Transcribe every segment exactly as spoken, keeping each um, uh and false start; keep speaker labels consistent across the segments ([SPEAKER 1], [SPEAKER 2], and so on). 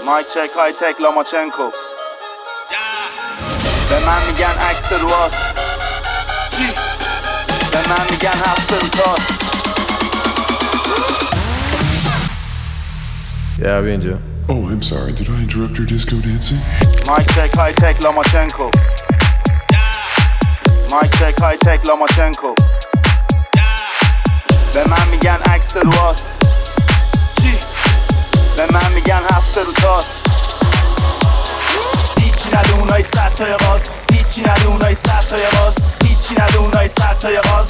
[SPEAKER 1] مایک چک های تک لاماچنکو. به من میگن عکس رواست چی؟ به من میگن هفته رو تاست.
[SPEAKER 2] Yeah, بیا اینجا.
[SPEAKER 3] Oh, I'm sorry. Did I interrupt your disco dancing?
[SPEAKER 1] مایک چک های تک لاماچنکو. مایک چک های تک لاماچنکو. به من میگن عکس رواست چی؟ به من میگن هفته رو تاست. هیچی نده اونای صد تای باز، هیچی نده اونای صد تای باز، هیچی نده اونای صد تای باز.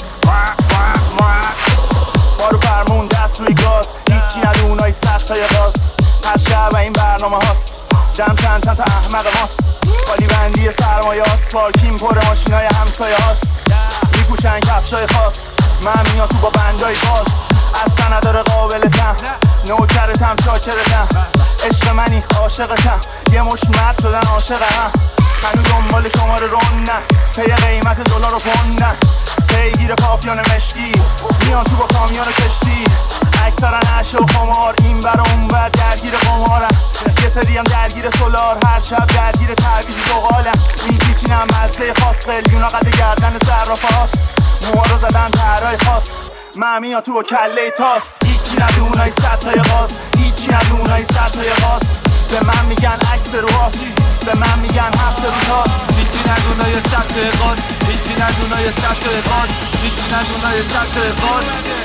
[SPEAKER 1] ما رو فرمون دست روی گاز، هیچی نده اونای صد تای باز. هر شب این برنامه هاست، جمع چند چند تا احمق ماست. خالی بندی سرمایه هاست، پارکین پر ماشینای همسایه هاست. میپوشن کفشای خاص، من میاد تو با بندای باز. اصلا نداره قابلتم، نوکرتم چاکرتم. عشق منی عاشقتم، یه مش مرد شدن عاشقم. هنو دنبال شماره رونن، پی قیمت دلار و پوندن. پیگیر پاپیون مشکی، میان تو با کامیون کشتی. اکثرا عشق و خمار، این بر اون بر درگیر قمارم. یه سری هم درگیر سولار، هر شب درگیر تعویض زغالم. میز میچینم مزه خاص، قلیونا قد گردن صرافه هاست. موها رو زدن طرای خاص، من میان تو با کله تاس. هیچی نده اونای صد تای غاز، هیچی نده اونای صد تای غاز. به من میگن عکس رواست، به من میگن هفته رو تاست.
[SPEAKER 4] هیچی نده اونای صد تای غاز، هیچی نده اونای صد تای غاز، هیچی نده اونای صد تای غاز.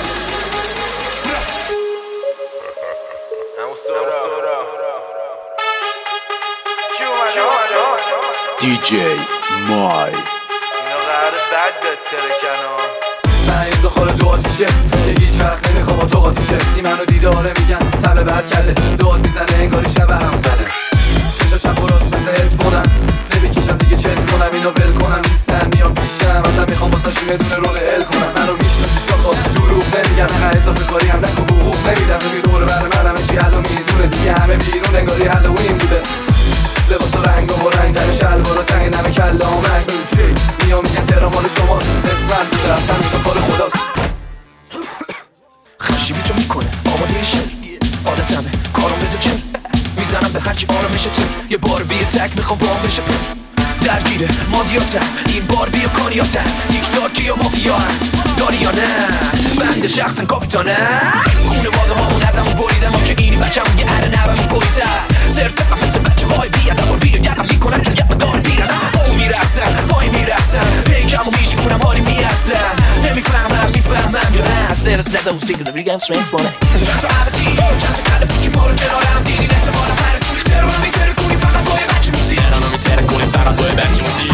[SPEAKER 5] دی جی مای
[SPEAKER 4] اینا قراره بد بترکن ها. من یه زخور دو آتیشه که هیچ وقت نمیخوام با تو قاطیشه. این منو دیداره میگن تبه بد کرده، داد میزنه انگاری شبه هم زنه. چشا چپ و راست مثل هدفونم، نمیکشم دیگه چت کنم اینو ول کنم. نیستن میام پیشم، ازم میخوام واسه شونه دونه رول ال کنم. منو میشناسی فقط دروغ نمیگم، نه اضافه کاری هم نکن حقوق نمیدم. روی دور بر من همه چی حل و میزونه، دیگه همه بیرون انگاری هالوین بوده. لباس و رنگ و رنگ در شلوار و تنگ نمه کله و منگ. بگو چی؟ میام میگن تهران مال شماست، اسمم بوده اصلا میگن کار خداست.
[SPEAKER 6] خشیبی تو میکنه آماده شل، عادتمه کارم بدو چل. میزنم به هرچی آرامشه تر، یه بار بیه تک میخوام با هم بشه پر. درگیره مادیاتم، این بار بیا کاریاتم. دیکتاتوری و مافیا هم داری یا نه؟ بنده شخصن کاپیتانه. خونه واقع هامون ازمون بریدن، ما که اینی بچه همون یه اره نبمون کویتر. سرتقم مثل بچه های بیادم و بیو یقم میکنن چون یقم دار بیرن. او میرخصن پای میرخصن، پیکم و میشی کنم حالی میرسلن. نمیفهمم میفهمم یا نه؟ سرت زده و سیگل ریگم سرینگ فونه. چند تا عوضی چند تا کله پوکی ما رو کنارم دیدین. احتمالا هر تو اخترانو میتره کنیم فقط بای بچه موزی. احترانو میتره کنیم فقط بای بچه موزی.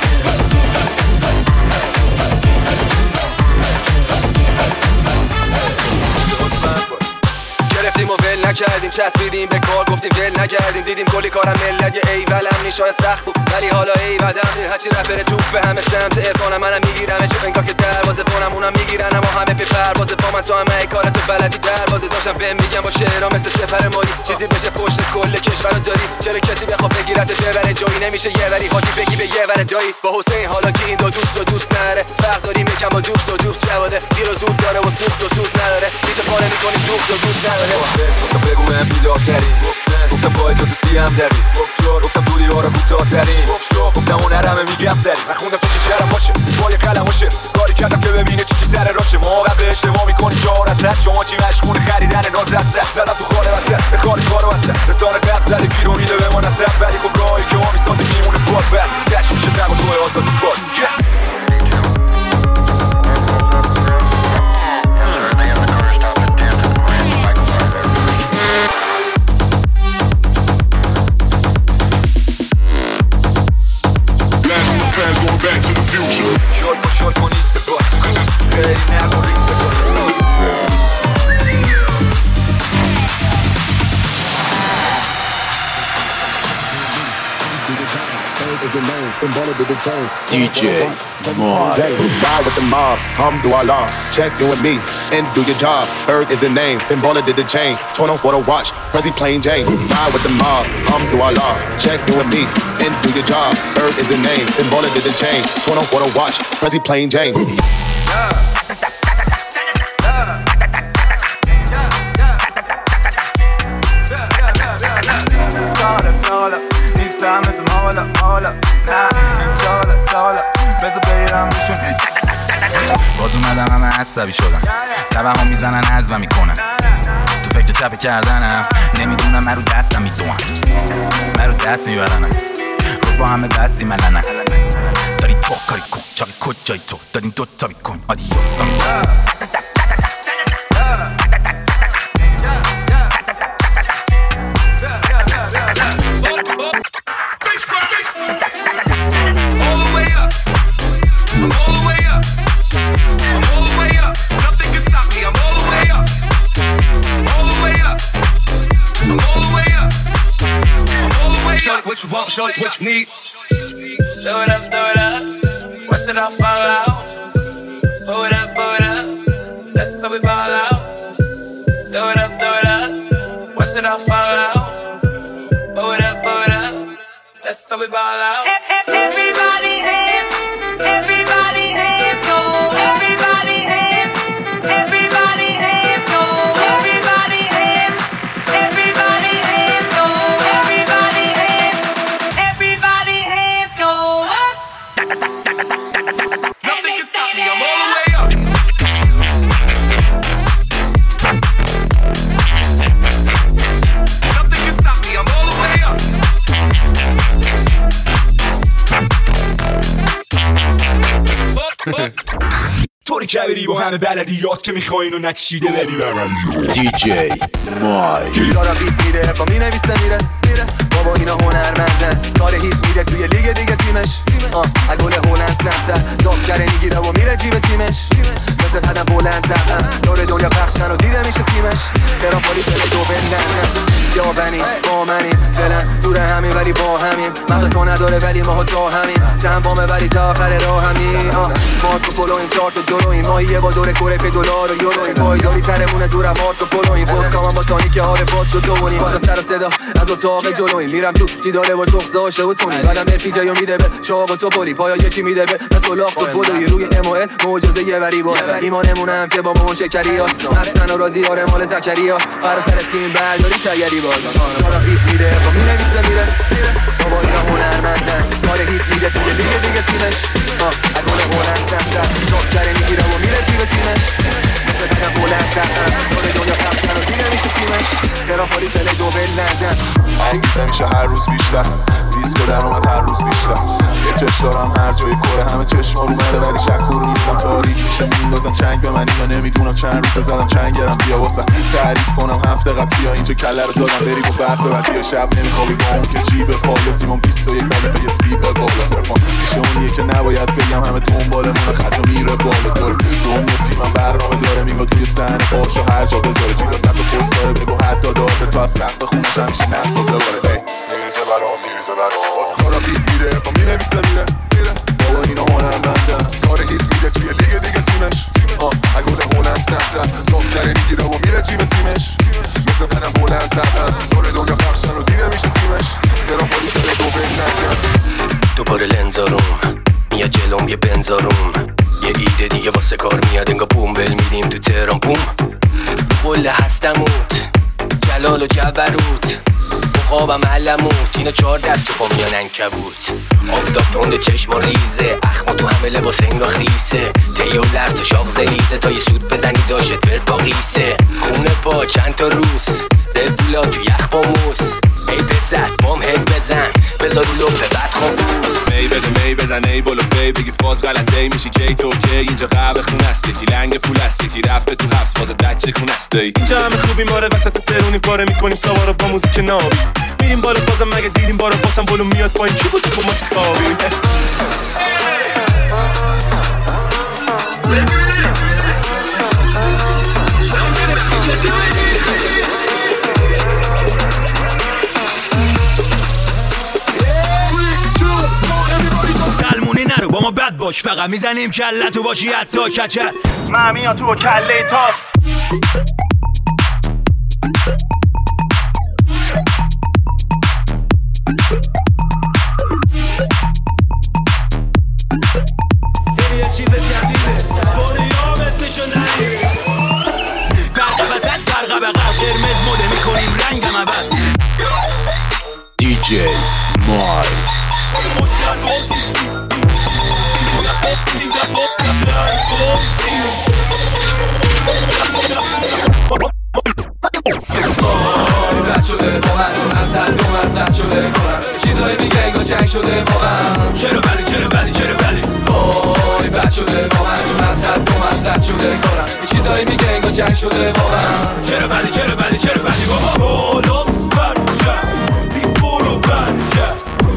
[SPEAKER 7] گرفتیم و ول نکردیم، چسبیدیم به کار گفتیم ول نکردیم. دیدیم کلی کارم ملت یه ایولم نیشای سخت بود ولی حالا ای بدم. هرچی رفت بره توپ به همه سمت ارفانم، منم میگیرمش انگار که دروازه بانم اونم میگیرن. اما همه پی پروازه با من، تو همه ای کار تو بلدی دروازه. داشتم بهم میگم با شعرها مثل سپر مایی چیزی بشه پشت کل کشور رو داری. چرا کسی بخواد بگیرت ببره جایی نمیشه یه وری حاجی بگی به یه ور جایی. با حسین حالا که این دو دوست و دوست نره، فرق داریم یکم با دوست و دوست جواده. دیر و زود داره و سوخت و سوز نداره، دیگه پاره میکنیم دوست و دوست نداره.
[SPEAKER 8] گفتم بگو من بیدارترین، گفتم با اجازه سیم داری، گفتم دوری ها رو کوتاه‌ترین، گفتم اون همه میگم سری. من خوندم تو چه شرم باشه با یه قلم باشه، کاری کردم که ببینه چی چی سر راشه. ما قبل اشتباه میکنی چهار از رد، شما چی مشغول خریدن ناز رسته. زدم تو خاله وسط به کار کارو وسط، رسانه قبل زده گیر و میده به ما نصرف. ولی خب راهی که ما میسازی میمونه باز بر دشت میشه دم و توی آزادی باز.
[SPEAKER 3] Back to the future.
[SPEAKER 8] Short for short for Easter bus. Ready now for Easter bus.
[SPEAKER 5] دی جی مای
[SPEAKER 9] Ride with the mob, Alhamdulillah. Check you and me and do your job. Berg is the name, then Baller did the chain. Torn off for the watch, Prezi plain Jane. Ride with the mob, Alhamdulillah. Check you and me and do your job. Berg is the name, then Baller did the chain. Torn off for the watch, Prezi plain Jane.
[SPEAKER 2] عصبی شدم توهم میزنن عزبم میکنن تو فکر چپه کردنم نمیدونم من رو دستم میدونم من رو دست میبرنم رو با همه دستی ملنم داری تو کاری کن چاقی کجایی تو دارین دو تا بیکن آدیوس
[SPEAKER 6] What you want, shorty, what you need?
[SPEAKER 10] Throw it up, throw it up. Watch it all fall out. Pull it up, pull it up. That's how we ball out. Throw it up, throw it up. Watch it all fall out. Pull it up, pull it up. That's how we ball out. Everybody hands, everybody hands, go. Everybody hands, everybody hands, go. Everybody hands, everybody hands, go. Everybody hands, everybody hands, go.
[SPEAKER 6] Nothing can stop me, I'm all the way up. Nothing can stop me, I'm all the way up.
[SPEAKER 11] طوری کبری با همه بلدیات که میخواین و نکشیده بری بغلی
[SPEAKER 5] دی جی مای
[SPEAKER 7] دارم بیت میده حرفا می نویسه میره میره بابا اینا هنرمندن کار هیت میده توی لیگ دیگه تیمش آه اگل هلند سمتر داغ میگیره و میره جیب تیمش مثل قدم بلند تقن دور دنیا پخشن و دیده میشه تیمش تهران پلیس دو بندن یا بنی با منی فعلا دور همین ولی با همین مقدر تو نداره ولی ما تا همین چند بامه ولی تا آخر راه همین آه ما تو پلو این چارت و جلو این ماهی یه با دور کوره پی دلار و یورو این پایداری ترمونه دورم آرت و پلو این ودکا من با تانی که هاره باد شد دوونی بازم سر و صدا از اتاق جلوی میرم تو چی داره و چخ زاشه و تونی بعدم ارفی جایو میده به شاق و تو پلی پایا یکی میده به مثل لاخ تو پلوی روی ام ال معجزه یه وری باز ایمانمونم که با ما شکری هست حسن و رازی آره مال زکریا فرا سر فیلم برداری تیاری باز دارم هیت میده با می نویسه میره بابا اینا هنرمندن کار هیت میده توی لیگ دیگه تیمش آه اگل هنر سمتر داغ میگیره و میره جیب تیمش مثل قدم بلند تقن دور دنیا پخشن و دیده میشه تیمش تهران پلیس ال دو بلندن
[SPEAKER 9] انگیزه میشه هر روز بیشتر ریسک و درآمد هر روز بیشتر یه چش دارم هر جای کره همه چشما رو منه ولی شکور نیستم تاریک میشه میندازم چنگ به من اینا نمیدونم چند روز زدم چنگرم بیا واسم تعریف کنم هفته قبل بیا اینجا کله رو دادم بری با برف بعد بیا شب نمیخوابی با اون که جیب پالا سیمون بیست و یک بالا به یه سیب بالا صرفا میشه اونیه که نباید بگم همه دنبالمون خرج و میره بالا دور دنیا تیمم برنامه داره میگه توی صحنه پاشو هر جا بذاره جیدا صد و پستاره بگو حتی داده تا از سقف خونش همیشه نقد بباره میریزه برام میریزه برام کارا بیت میره حرفا مینویسه میره بابا اینا هنرمندن کار هیت میده توی لیگ دیگه تیمش آه اگل هلند سمتر ساختره میگیره و میره جیب تیمش مثل قدم بلند تقن دور دنیا پخشن و دیده میشه تیمش تهران پلیس دو بلندن
[SPEAKER 6] دوباره لنزاروم میاد جلوم یه بنزاروم یه ایده دیگه واسه کار میاد انگا بوم بل میدیم تو تهران بوم قله هستموت جلال و جبروت مقابم علموت اینا چهار دست و پا میان انکبوت آفتاب تند چشم و ریزه اخما تو همه لباس انگا خیسه تیو لرت و شاق زلیزه تا یه سود بزنی داشت ورد با قیسه خونه پا چند تا روس ردولا تو یخ با موس ای بزن بام هی بزن بذار رو لپه بعد خاموس
[SPEAKER 12] می بده می بزن ای بالا فی بگی فاز غلطه میشی کی تو کی اینجا قهوه خونه است یکی لنگ پول است یکی رفته تو حبس فاز دچه خونه است اینجا همه خوبی ماره وسط ترونی پاره میکنیم سوارو با موزیک نابی میریم بالا بازم مگه دیدیم بالا بازم بالو میاد پایین کی بود تو ما که خوابیم
[SPEAKER 6] سلمونی نرو با ما بد باش فقط میزنیم کله تو باشی حتی کچل
[SPEAKER 1] من میان تو با کله تاس
[SPEAKER 6] این یه چیز جدیده دنیا مثلشو ندید فرق وسط فرق بقل قرمز مده میکنیم رنگم عوض
[SPEAKER 5] دی جی مای
[SPEAKER 6] Things I
[SPEAKER 4] شده واقعا چرا بدی چرا بدی چرا بدی وای بد شده واقعا چون از حد و مزد شده کارم یه چیزایی میگه انگار جنگ شده واقعا چرا بدی چرا بدی چرا بدی بابا بالاست برجه بی برو برجه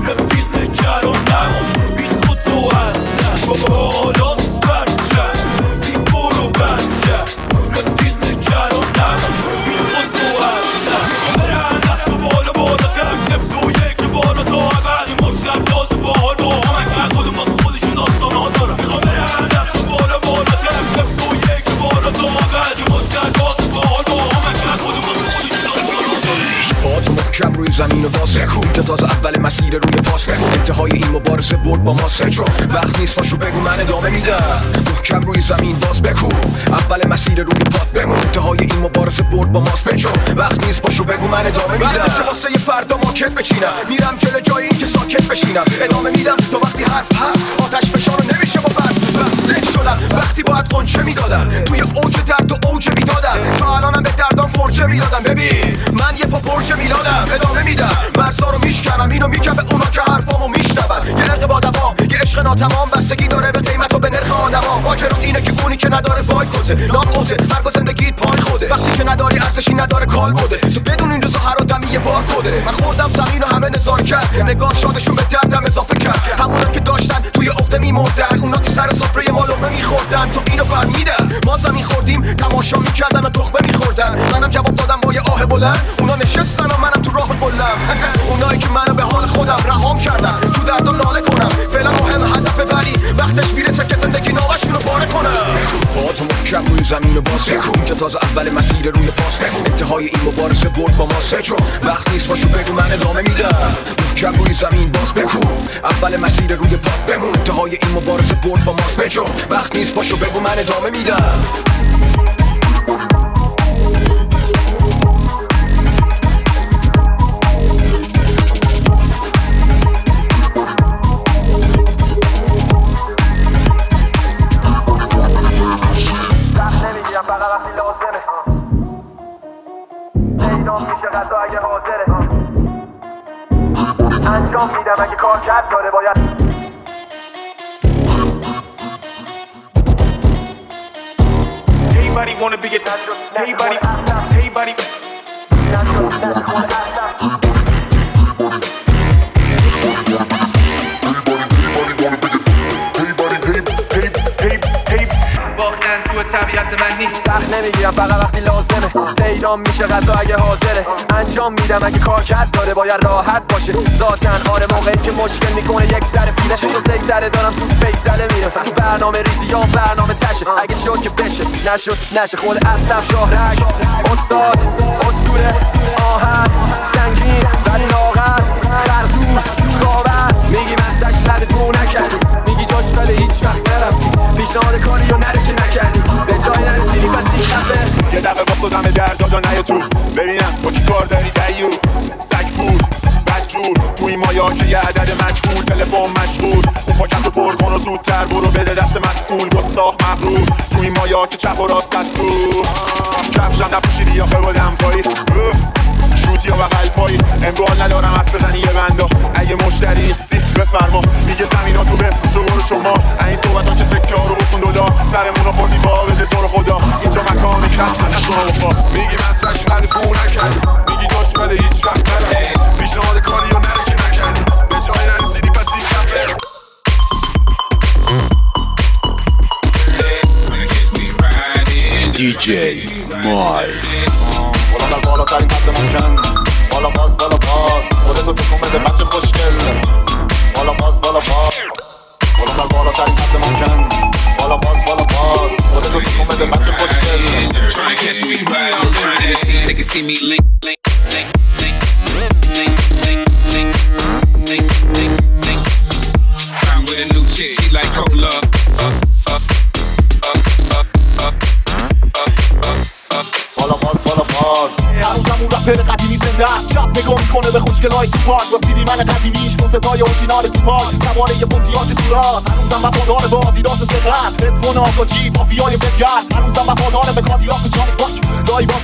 [SPEAKER 4] رفیق نکر و نماش بی خود تو هستن بابا بالاست برجه بی برو برجه رفیق نکر و نماش بی خود تو هستن برن دست و بالا بالا تک سفت و یک بالا تا اول این مشتر باز باحال با همه که خودم باز خودشون داستان ها دارم میخوام برن دست و بالا بالا تک سفت و یک بالا تا اول این مشتر باز باحال با همه که خودم باز خودشون داستان ها دارم
[SPEAKER 6] پاتو محکم روی زمین و باز بکو که تازه اول مسیر روی پاس بکو انتهای این مبارزه برد با ما سجو وقت نیست پاشو بگو من ادامه میدم محکم روی زمین باز بکو اول مسیر روی پات بمون انتهای این مبارزه برد با ماست بجو وقت نیست پاشو بگو من ادامه میدم وقتشه واسه یه فردا ماکت بچینم میرم جلو جای این که ساکت بشینم ادامه میدم تو وقتی حرف هست آتش فشارو نمیشه با بس بس شدم وقتی باید قنچه میدادم توی اوج درد و اوج بیدادم تا الانم به دردام فرجه میدادم ببین من یه پا برج میلادم ادامه میدم مرزا رو میشکنم اینو میگم به اونا که حرفامو میشنون یه عرق با دوام یه عشق ناتمام بستگی داره به قیمت و به نرخ آدما ماجرا اینه که اونی که نداره بایکوته ناکوته مرگ زندگیت پای خوده وقتی که نداری ارزشی نداره کال بوده تو بدون این روزا هر آدمی یه بار کده من خوردم زمین و همه نزار کرد نگاه شادشون به دردم اضافه کرد همونا که داشتن توی عقده میمردن اونا که سر سفره ما لقمه میخوردن تو اینو فهمیدن ما زمین خوردیم تماشا میکردن و تخمه میخوردن منم جواب دادم با یه آه بلند اونا نشستن و منم تو راه بلم اونایی که منو به حال خودم رهام کردن تو دردم ناله کنم فعلا مهم هدف ولی وقتش میرسه که زندگی نامشون رو پاره کنم پاتو محکم روی زمین و باز بکن که تازه اول مسیر روی پاس انتهای این مبارزه برد با ما سجو وقت نیست پاشو بگو من ادامه میدم محکم روی زمین باز بکن اول مسیر روی پات بمون انتهای این مبارزه برد با ماست بجو وقت نیست پاشو بگو من ادامه میدم
[SPEAKER 13] انجام میدم اگه کار کرد داره باید
[SPEAKER 1] Everybody wanna be a Everybody Everybody
[SPEAKER 4] باختن تو طبیعت من نیست
[SPEAKER 6] سخت نمیگیرم فقط وقتی لازمه پیدام میشه غذا اگه حاضره انجام میدم اگه کار کرد داره باید راحت باشه ذاتن آره موقعی که مشکل میکنه یک ذره پیله تو سیطره دارم زود فیصله میره تو برنامه ریزی یا برنامه تشه اگه شد که بشه نشد نشه خود اصلم شاهرگ استاد اسطوره آهن سنگین ولی لاغر خرزور خاور میگی من سشنده تو نکردی میگی جاش ولی هیچ وقت نرفتی پیشنهاد کاری رو نره که نکردی به جای نرسیدی پس این خفه
[SPEAKER 1] یه دقیقه واسه دم در دادا نیا تو ببینم با کی کار داری دیو سگ پور بدجور تو این مایا که یه عدد مجهول تلفن مشغول اون پاکم تو پر کن و زودتر برو بده دست مسئول گستاخ مغرور تو این مایا که چپ و راست دستور کفشم نپوشیدی یا بودم پایی شوتی یا بغل پایی امروال ندارم حرف بزنی یه بندا اگه مشتری نیستی بفرما میگه زمینا تو بفروش و برو شما این صحبت ها که سکه ها رو بکن دودا سرمون رو خوردی با بده تو رو خدا اینجا مکان کسا نشونا بخوا میگی من سشنده پول نکردی میگی جاش بده هیچ وقت نرفتی پیشنهاد کاری یا نره که نکردی به جای نرسیدی پس این کفه
[SPEAKER 5] دی جی مایل
[SPEAKER 9] بالا در بالاترین حد ممکن بالا باز بالا باز خودتو تکون بده بچه خوشگل بالا باز بالا باز بالا در بالاترین حد ممکن بالا باز بالا باز خودتو تکون بده بچه خوشگل
[SPEAKER 14] Try and catch me right on Friday. They can see me link, link, link, link, link, link, link, link, link, link. I'm with a new chick, she like cola. Up, up, up, up, up, up, up, up.
[SPEAKER 9] بالا باز بالا باز هنوزم اون رپر قدیمی زنده است شب نگاه میکنه به خوشگلای تو پارک با سیدی من قدیمیش با صدای اورجینال تو پارک سواره یه پونتیات تو راست هنوزم وفادار به آدیداس سقط هدفون آقا جی مافیای بگرد هنوزم وفادار به کادیلاک و جانی پاک لای با فیلای ماش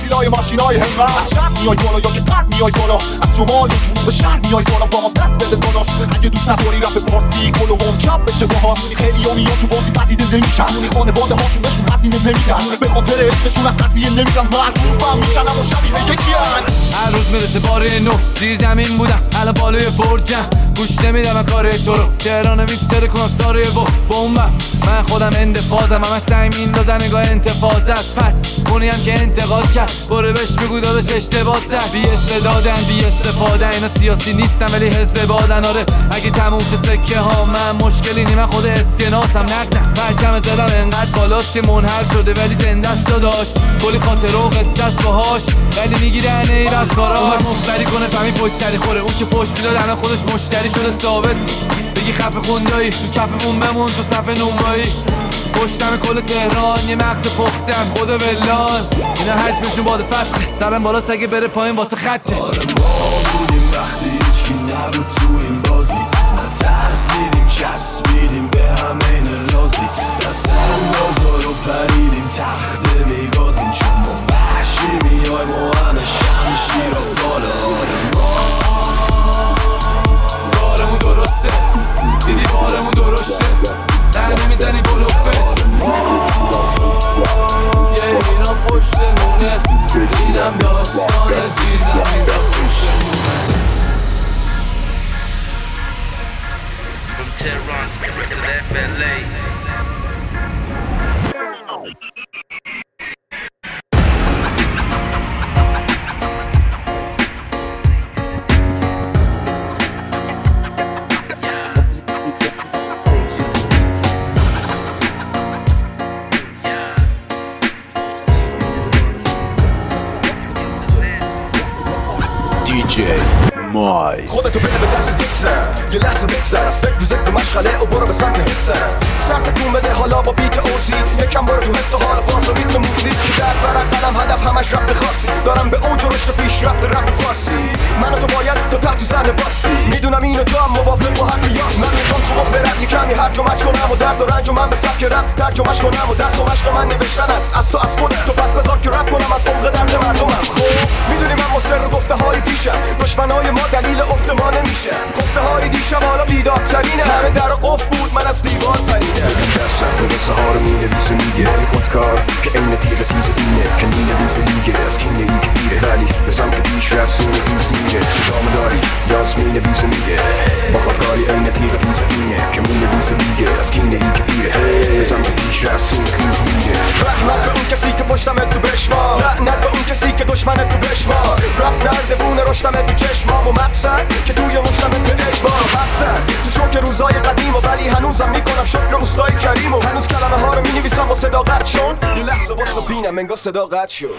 [SPEAKER 9] ماشینای همت از شب میای بالا یا که پر میای بالا از شمال یا جنوب شهر میای بالا با ما دست بده داداش اگه دوست نداری رپ فارسی گل و گم چپ بشه باهات خیلی ها میان تو بازی بدیده نمیشن خانواده هاشون بهشون هزینه نمیدن به خاطر عشقشون از قضیه نمیدن معروفم میشن اما شبیه یکی هن
[SPEAKER 4] هر روز میرسه بار نو زیر زمین بودم الان بالای برجم گوش نمیدم کار تو رو تهران میتره کنم ساره با بومبم من خودم اندفاعم همش سعی میندازن نگاه انتفاضه است پس اونی هم که انتقاد کرد برو بهش بگو داداش اشتباه زد بی استعدادن بی استفاده اینا سیاسی نیستم ولی حزب بادن آره اگه تموم چه سکه ها من مشکلی نی من خود اسکناسم نقدم پرچم زدم انقدر بالاست که منحل شده ولی زنده است داداش کلی خاطره و قصه است باهاش ولی میگیرن ایر از کاراش مفتری کنه فهمی پشت سری خوره اون که پشت میداد الان خودش مشتری شده ثابت بگی خفه خوندایی تو کفمون بمون تو صف نمرایی پشتم کل تهران یه مغز پختم خدا ولان اینا حجمشون باد فتحه سرم بالاست اگه بره پایین واسه خطه
[SPEAKER 6] آره ما بودیم وقتی هیچکی نبود تو این بازی نترسیدیم چسبیدیم به همه این رازی دست اندازا رو پریدیم تخت میگازیم چون ما وحشی میایم و همه شمشیر رو بالا آره ما کارمون درسته دیدی بارمون درسته در نمیزنی بلوفت یه اینا پشتمونه دیدم داستان زیر زمین دا پشتمونه
[SPEAKER 15] From Tehran to F L A
[SPEAKER 5] مای
[SPEAKER 6] خودتو بده به دست تکسر یه لحظه بگذر از فکر روزک به مشغله و برو به سمت حسر سمتتون بده حالا با بیت اوزی یکم برو تو حس حال فاز و ریتم موزیک که در برق قلم هدف همش رپ خاصی دارم به اوج و رشد پیش رفت رپ فارسی من و تو باید تو تحت زن باسی میدونم اینو تو هم موافق با حرف یاس من میخوام تو مخ برد یه کمی هرج و مج کنم و درد و رنج و من به سبک رپ ترجمه‌اش کنم و درس و مشق من نوشتن است از تو از خودت تو پس بذار که رپ کنم از عمق درد مردمم خب میدونی من مصر و گفته های پیشم دشمنای ما دلیل افت ما نمیشه خفته های دیشب حالا بیدارترینه همه در قفل بود من از دیوار پریدم دستم به قصه ها رو مینویسه میگه خودکار که این تیغ تیز اینه که مینویسه میگه از کینه ای که بیره ولی به سمت پیش رفت سینه خیز میره صدامه داری یاس مینویسه میگه با خودکاری این تیغ تیز اینه که مینویسه میگه از کینه ای که بیره به سمت پیش رفت سینه خیز میره رحمت به اون کسی که پشتمت تو بشما لعنت به اون کسی که دشمنت تو بشما رپ نرده بونه رشتمت تو چشمام و مقصد که توی مشتمت به اجبار بستن تو شوک روزای قدیم و ولی هنوزم میکنم شکر اوستای کریم و هنوز کلمه ها رو مینویسم و صداقت شون یه لحظه واسه بینم انگار صداقت شد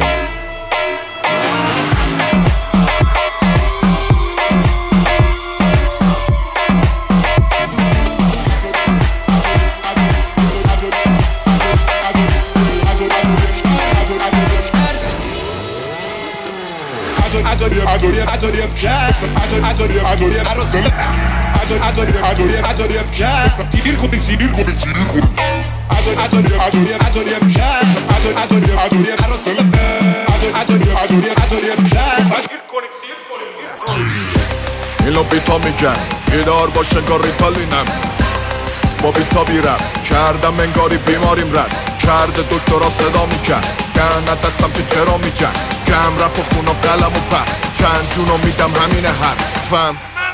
[SPEAKER 9] adore adore adore yeah adore adore adore adore adore adore yeah tigir kodim tigir kodim tigir kodim adore adore adore adore yeah adore adore adore adore adore adore adore yeah tigir kodim tigir kodim
[SPEAKER 12] اینو بیتا میگن بیدار باش انگار ریتالینم با بیتا بیرم کردم انگاری بیماریم رد کرده دکترا صدا میکن گرنت دستم که چرا میجن کم رپ و خون و قلم و پر چند جونو میدم همینه حرفم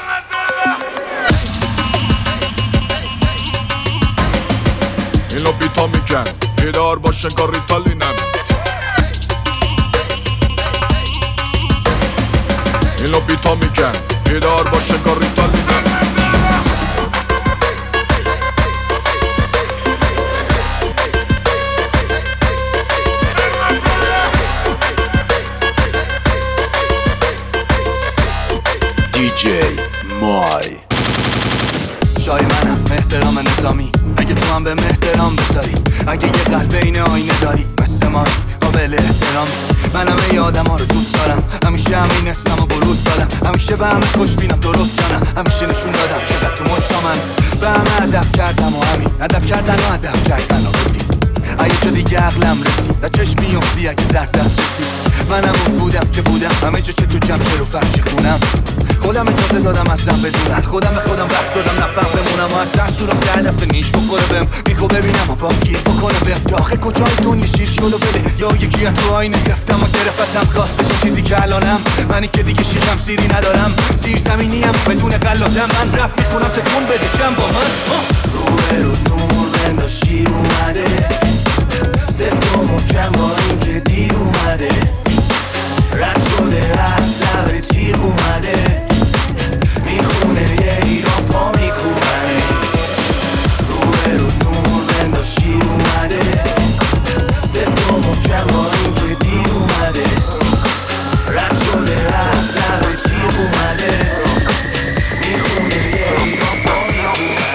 [SPEAKER 12] اینو بیتا میگن بیدار باش انگار ریتالینم اینو بیتا میگن بیدار باش انگار ریتالینم
[SPEAKER 5] دیجی مای
[SPEAKER 16] جای منم احترام نظامی اگه تو هم به احترام بذاری اگه یه قلب این آینه داری مثل ما قابل احترام منم ای آدم ها رو دوست دارم همیشه همین هستم و بروز دادم همیشه به همه خوش بینم درست جانم همیشه نشون دادم چقدر تو مشتا من به همه ادب کردم و همین ادب کردن و ادب کردن و بفید اگه جا دیگه عقلم رسید در چشم میافتی اگه در دست رسید منم اون بودم که بودم همه جا که تو جمشه رو فرشی خونم خودم اجازه دادم ازم بدونن خودم به خودم وقت دادم نفهم بمونم و از سر سورم ده دفعه نیش بخوره بهم میخوا ببینم و باز گیر بکنه بهم داخل کجای دنیا شیر شلو بده یا یکی از تو آینه گفتم و گرفت ازم خواست بشه چیزی که الانم منی که دیگه شیرم سیری ندارم زیر زمینیم بدون قلادم من رپ میخونم تکون بده چند با من روبه رو نور بندا شیر اومده سفت و محکم با این که دیر اومده رد شده از لبه تیر اومده میخونه یه ایران پا میکوبنه روبه رو نور بندا شیر اومده سفت و محکم با این که دیر اومده رد شده از لبه تیر اومده میخونه یه ایران پا میکوبنه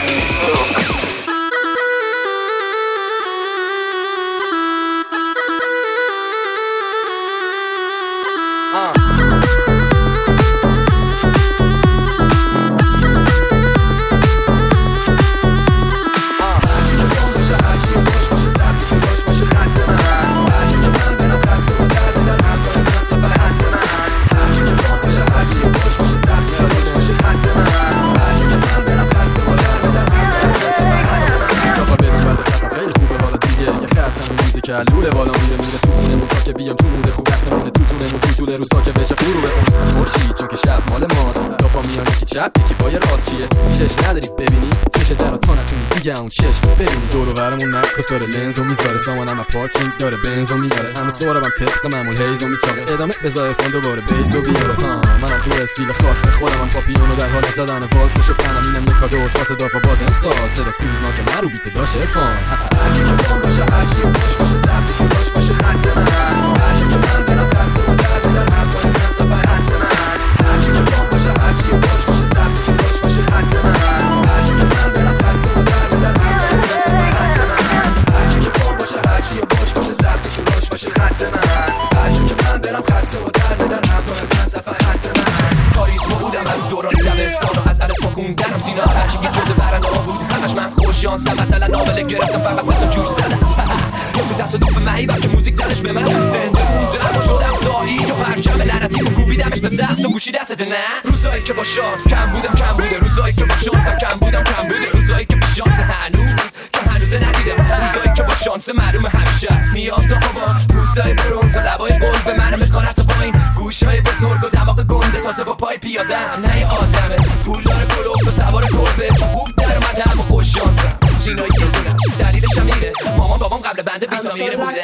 [SPEAKER 8] لوله بالا میره میره تو خونمون تا که بیام تو موده خوب دستمونه تو تونمون تو طول روز تا که بشه غروب خورشید چون که شب مال ماست دافا میان یکی چپ یکی پای راست چیه چش نداری ببینی چش در تا نتونی دیگه اون چش ببینی دور و برمون نکس داره لنز و میذاره سامانم پارکینگ داره بنز و میاره همه سورم طبق معمول هیز و میچاره ادامه بذار فون دوباره بیس و بیاره ها منم تو استیل خاص خودمم پاپیونو در حال زدن والسشو پنم اینم یک کادو واسه دافا باز امسال صدا سوزناک من رو بیت داشه فان هرچی که بام باشه هرچی باش باشه سختی که باش باشه خط من هرچی که من برم خسته و درد در هر پای من سفر خط من هرچی که بام باشه هرچی باش باشه سختی که باش باشه خط من هرچی که من برم خسته و درد در هر پای من سفر خط من هرچی که بام باشه هرچی باش باشه سختی که باش باشه خط من هرچی که من برم خسته و درد در هر پای من سفر خط من کاریزما بودم از دوران دبستان و از الف با خوندنم سینا هرچی که جز برنده ها بود همش من خوش شانسم مثلا نابله گرفتم فقط سه تا جوش زدم یا تو تصادف معیبم که موزیک زدش به من زنده بودم و شدم سایی یا پرچم لعنتی و کوبیدمش به زفت و گوشی دستت نه روزایی که با شانس کم بودم کم بوده روزایی که با شانسم کم بودم کم بوده روزایی که با شانس هنوز که هنوز ندیدم روزایی که با شانس معلوم همیشه میام تا هوا روزای برونز و لبای قلب به منو میخوانه تا پایین گوشای بزرگ و دماغ گنده تازه با پای پیادم نه یه آدمه پولدار کلوفت و سوار گربه چون خوب در اومدم و خوش شانسم چینایی یه دونم دلیلش هم میره مامان بابام قبل بنده ویتامینه بوده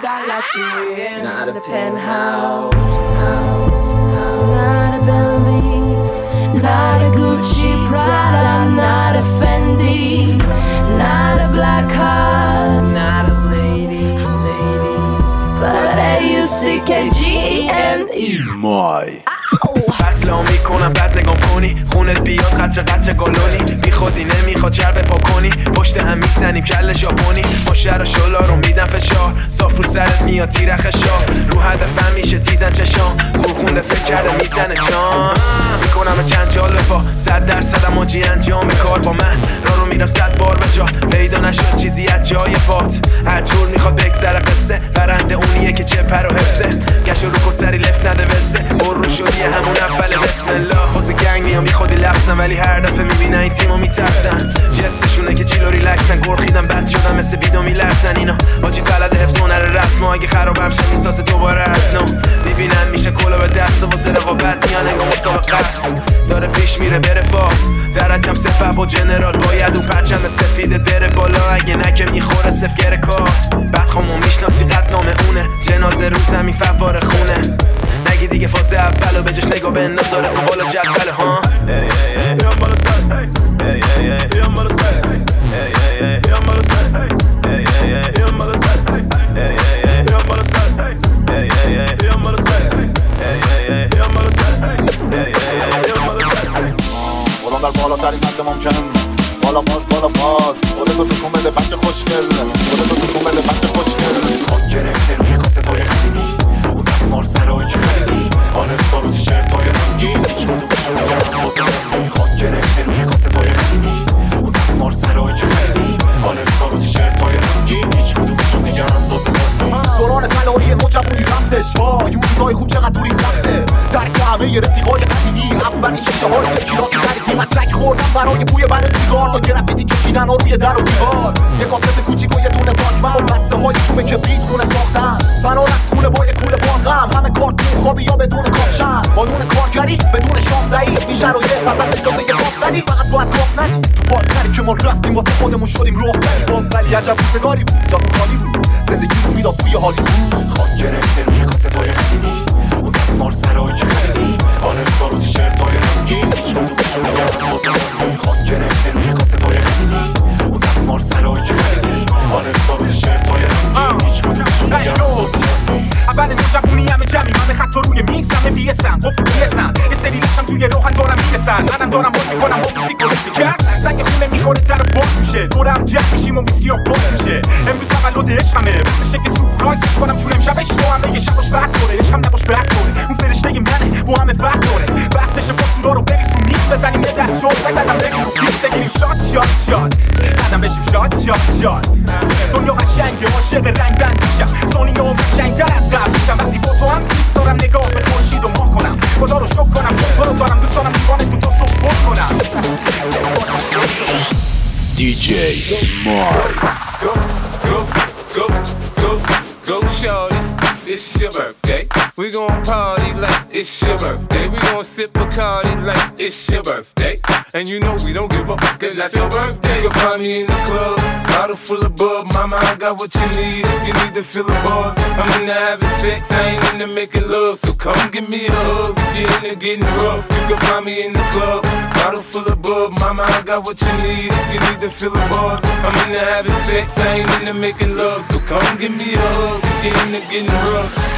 [SPEAKER 17] Not a penthouse, not a Bentley, not a Gucci, Prada, not a Fendi, not a black car, not a lady, lady, but A U C K G E N E.
[SPEAKER 5] My.
[SPEAKER 12] قتلا میکنم بعد نگام کنی خونت بیاد قطر قطر گالونی بی خودی نمیخواد چرب پا کنی پشت هم میزنیم کل ژاپنی ما شر و شلا رو میدم فشار صاف رو سرت میاد تیر خشار رو هدفم میشه تیزن چشام خونده فکر کرده میزنه جان میکنم چند جالبا صد درصد اماجی انجام کار با من را رو میرم صد بار به جا پیدا نشد چیزی از جای فات هر جور میخواد بگذره قصه برنده اونیه که چه پر و حفظه گشت و رو کسری لف نده بسه برو شدی همون اول بسم الله خوزه گنگ میام بی خودی لحظم ولی هر دفعه میبینن این تیمو میترسن جستشونه که چیلو ریلکسن گرخیدم بد شدم مثل بیدو میلرزن اینا آجی بلد حفظ هنر رسم اگه خرابم شه میساسه دوباره از نو میبینن میشه کلا به دست و واسه رقابت میان انگاه مسابقه است داره پیش میره بره با درجم سفه با جنرال باید اون پرچم سفیده بره بالا اگه نکه میخوره سفگر کار بدخوامو میشناسی قدنامه اونه جنازه رو زمین فوار خونه نگی دیگه فاز اولو به جش نگاه به نظاره تو بالا جدول ها بیام بالا سر بیام بالا سر بیام بالا سر بیام بالا سر بیام بالا سر بیام بالا سر بیام بالا سر بیام بالا سر
[SPEAKER 9] خودم در بالاترین حد ممکن بالا باز بالا باز خودتو تو کن بده بچه خوشگل خودتو تو کن بده بچه خوشگل خود گرفته روی کاسه توی خیلی اون دستمار سرایی که خیلی آنستا رو تیشرت های رنگین هیچ کدومشو نگرم بازم خود گرفته روی کاسه توی خیلی اون دستمار سرایی که خیلی آنستا رو تیشرت های رنگین هیچ کدومشو نگرم
[SPEAKER 18] وای اون روزای خوب چقدر دوری سخته درک همه یه رفیقای قدیمی اولین شیشه های تکیلاتی خریدی من ترک خوردم برای بوی بر سیگار با گرافیتی کشیدن ها روی در و دیوار یه کاست کوچیک و یه دونه واکمن و بسته های چوب کبریت خونه ساختن فرار از خونه با یه کوله بانغم همه کارتون خوابی یا بدون کاپشن با نون کارگری بدون شام ضعیف این شرایط وسط بسازه یه بافتنی فقط باید گفت ندی تو پارتنری که ما رفتیم واسه خودمون شدیم رخصتی باز ولی عجب روزگاری بود جاتون خالی بود زندگی رو میداد بوی حالی بود خاک گرفته روی کاستای قدیمی اون دستمال سرایی که خریدی آنستا رو تیشرتای رنگین هیچ کدومشو نگردم واسه من خاک گرفته روی کاستای قدیمی اون دستمال سرایی که خریدی آنستا رو تیشرتای رنگین هیچ کدومشو نگردم واسه من
[SPEAKER 11] اول نوجوونی همه جمعی من خط روی میز همه بیسن قفل بیسن یه سری نشم توی روحن دارم میرسن منم دارم باز میکنم و موسیقی رو میکرد زنگ خونه میخوره در باز میشه دورم جمع میشیم و ویسکی ها باز میشه امروز تولد عشقمه بشه که سورپرایزش کنم چون امشب اشتو همه یه شباش وقت داره عشقم نباش برد داره اون فرشته منه با همه فرق داره وقتشه با سورا رو بریز تو میز بزنیم یه دست شد بگردم بگیم فیلم بگیریم شات شات شات قدم بشیم شات شات شات دنیا قشنگه عاشق رنگ بند میشم سانی نام قشنگ‌تر از قبل میشم وقتی با تو هم دوست دارم نگاه به خورشید و ماه کنم خدا رو شکر کنم تو رو دارم دوست دارم دیوانه تو تا صبح بر کنم
[SPEAKER 5] دی جی مای
[SPEAKER 14] Go, go, go, go, go, shorty. It's your birthday. We gon' party like it's your birthday. We gon' sip Bacardi like it's your birthday. And you know we don't give up, cause that's your birthday. You'll find me in the club, bottle full of bub. Mama, I got what you need if you need to fill the buzz. I'm into having sex, I ain't into making love. So come give me a hug if you're into getting rough. You can find me in the club, bottle full of bub. Mama, I got what you need if you need to fill the buzz. I'm into having sex, I ain't into making love. So come give me a hug if you're into getting rough.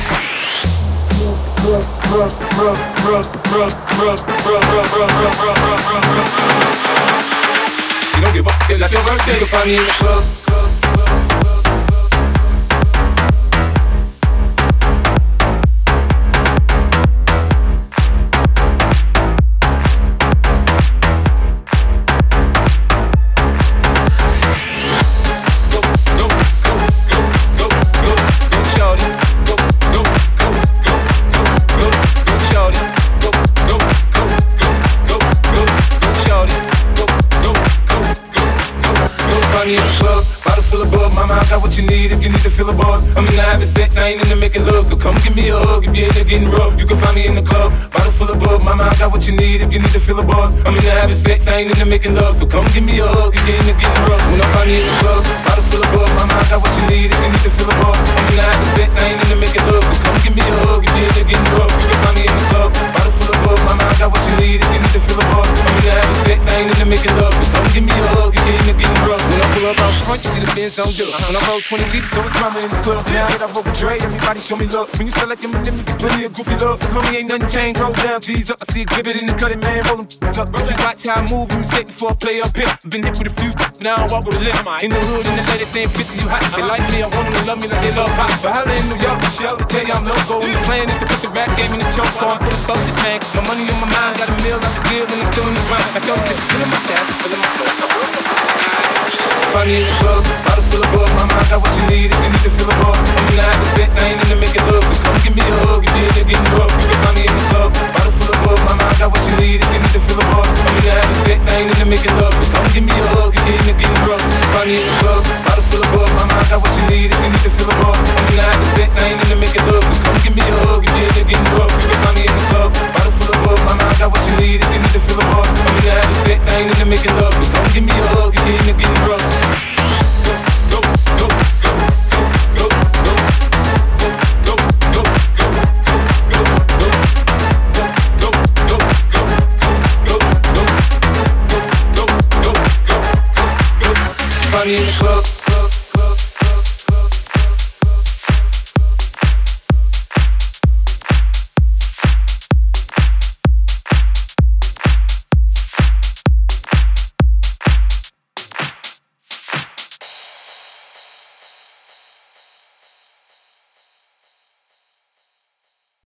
[SPEAKER 14] You don't give up, it's not your birthday. You can find me in the club. What you need if you need to feel a buzz. I'm into having sex, I ain't into making love. So come give me a hug if you're into getting rough. You can find me in the club, bottle full of bub. Mama, I got what you need if you need to feel a buzz. I'm into having sex, I ain't into making love. So come give me a hug if you're into getting rough. When I find me in the club, bottle full of bub. Mama, I got what you need if you need to feel a buzz. I'm into having sex, I ain't into making love. So come give me a hug if you're into getting rough. You can find me in the club, bottle full of bub. Mama, I got what you need if you need to feel a buzz. I'm into having sex, I ain't into making love. So come give me a hug if you're into getting rough. When I pull up out front, you see the Benz on you. When I roll twenty deep, so it's drama in the club. Now that I roll with Dre, everybody show me love. When you sell like them, them you get plenty of groupie love. Homie, ain't nothing changed, roll down, G's up. I see exhibit in the cutting, man, rollin' up. You watch how I move, and mistake before I play up here. Been hit with a few, now I walk with a limp. In the hood, in the ladies saying fifty, you hot. They like me, I want them to love me like they love pop. But holla in New York, Michelle, to tell you I'm loco. And the plan is to put the rap game in the choke, so I'm full of focus, man. My money on my mind, got a meal out the deal, and it's still in the grind. I show you, feeling my stash, feeling my flow. Find me in the club, bottle full of bub. Mama, I got what you need if you need to feel a buzz. I'm into having sex, I ain't into making love. So come give me a hug if you're into